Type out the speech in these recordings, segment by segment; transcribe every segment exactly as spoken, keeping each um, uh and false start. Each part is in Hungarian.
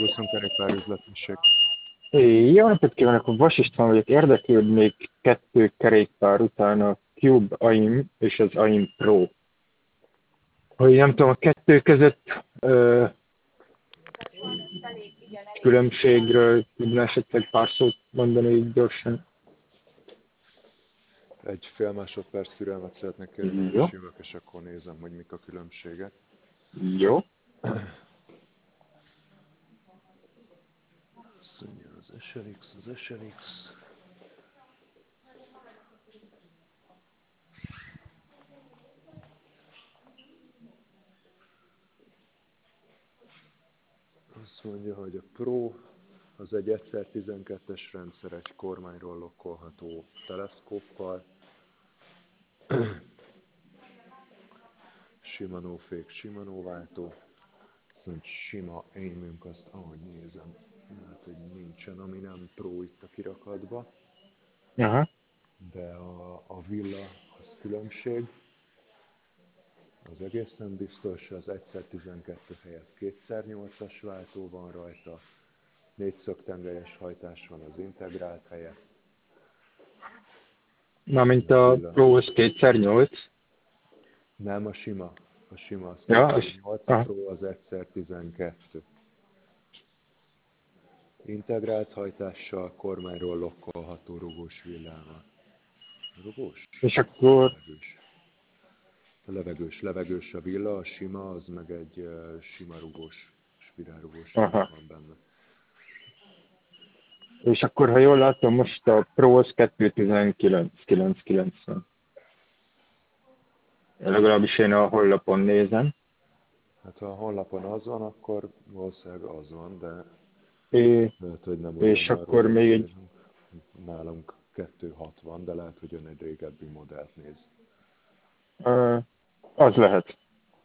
Szervuszom, kerékpár üzletesség. Jó napot kívánok, a Vas István vagyok. Érdeklődnék kettő kerékpár után a Cube AIM és az AIM Pro. Hogy nem tudom, a kettő között ö, különbségről tudná esetleg pár szót mondani így gyorsan. Egy fél másodperc türelmet szeretnék kérni, Jó. hogy jövök, és akkor nézem, hogy mik a különbségek. Jó. Azt mondja, az es el iksz, az es el iksz. Azt mondja, hogy a Pro az egy egy per tizenkettes rendszer, egy kormányról lokkolható teleszkóppal. Shimano fék, Shimano váltó. Szóval sima aimünk, azt ahogy nézem, hát hogy nincsen, ami nem Pro itt a kirakatba. Aha. De a, a Villa az különbség. Az egészen biztos, az egy per tizenkettő helyett két per nyolcas váltó van rajta. Négy szögtengelyes hajtás van az integrált helyett. Na, mint a Pro az két per nyolc. Nem, a sima. A sima az Ja, két per az- nyolc, a aha. Pro az egy per tizenkettő. Integrált hajtással, kormányról lokkolható rugós villával. Rugós? És akkor, Levegős. Levegős, levegős a villa, a sima, az meg egy uh, sima rugós, spirálrugós villa aha. van benne. És akkor, ha jól látom, most a Pro az kettő tizenkilenc kilencszázkilencven. Legalábbis én a honlapon nézem. Hát ha a honlapon az van, akkor valószínűleg az van, de É, lehet, hogy nem és ugyanarról akkor még egy beszélünk. Nálunk kettő hatvan, de lehet, hogy ön egy régebbi modellt néz. Ö, az lehet.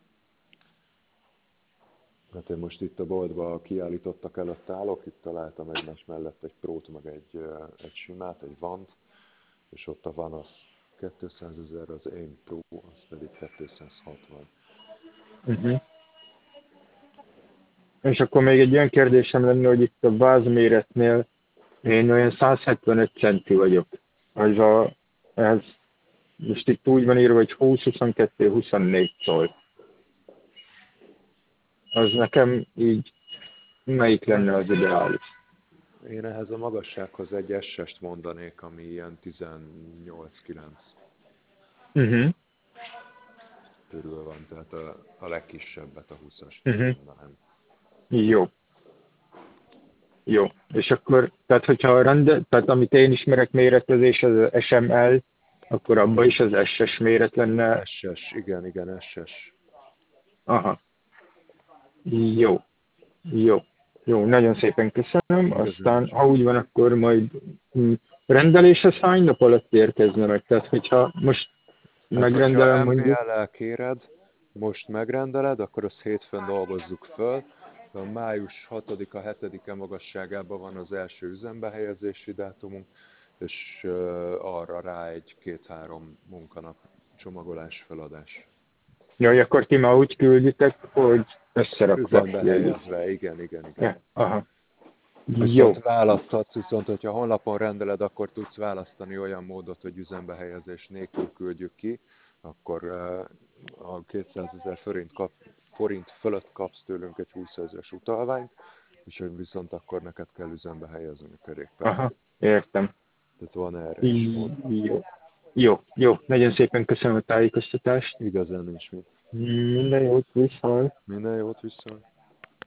Hát én most itt a boltban kiállítottak előtt állok, itt találtam egymás mellett egy Prót, meg egy, ö, egy simát, egy Vant, és ott a Van az kétszázezer, az AIM Pro, az pedig kétszázhatvan. Uh-huh. És akkor még egy olyan kérdésem lenne, hogy itt a vázméretnél én olyan száz hetvenöt centi vagyok. Ez a, ez most itt úgy van írva, hogy húsz, huszonkettő, huszonnégy coll. Az nekem így melyik lenne az ideális? Én ehhez a magassághoz egy es est mondanék, ami ilyen tizennyolc kilenc Uh-huh. körül van, tehát a, a legkisebbet, a húszast Uh-huh. mondanám. Jó. Jó. És akkor, tehát hogyha rende, tehát amit én ismerek méretezés, az az es em el, akkor abban is az es es méret lenne. es es, igen, igen, es es. Aha. Jó. Jó. Jó, nagyon szépen köszönöm. Aztán, ha úgy van, akkor majd mm, rendeléshez hány nap alatt érkezne meg? Tehát, hogyha most Hát, megrendelem hogyha mondjuk... em pé el-el kéred, most megrendeled, akkor azt hétfőn dolgozzuk föl. A május hatodika hetedike magasságában van az első üzembe helyezési dátumunk, és uh, arra rá egy két-három munkanap csomagolás, feladás. Jaj, akkor ti már úgy külditek, hogy összerakva. Üzembe helyezve, igen, igen, igen. Ja, aha. Jó. Viszont választhatsz, viszont hogyha honlapon rendeled, akkor tudsz választani olyan módot, hogy üzembe helyezés nélkül küldjük ki, akkor uh, a kétszázezer forint, kap, forint fölött kapsz tőlünk egy húszezres utalványt, és viszont akkor neked kell üzembe helyezni a kerékpárt. Aha, értem. Tehát van erre is mód. Jó. Jó, jó. Nagyon szépen köszönöm a tájékoztatást. Igazán nincs mit. Minden jót, viszont. Minden jót, viszont.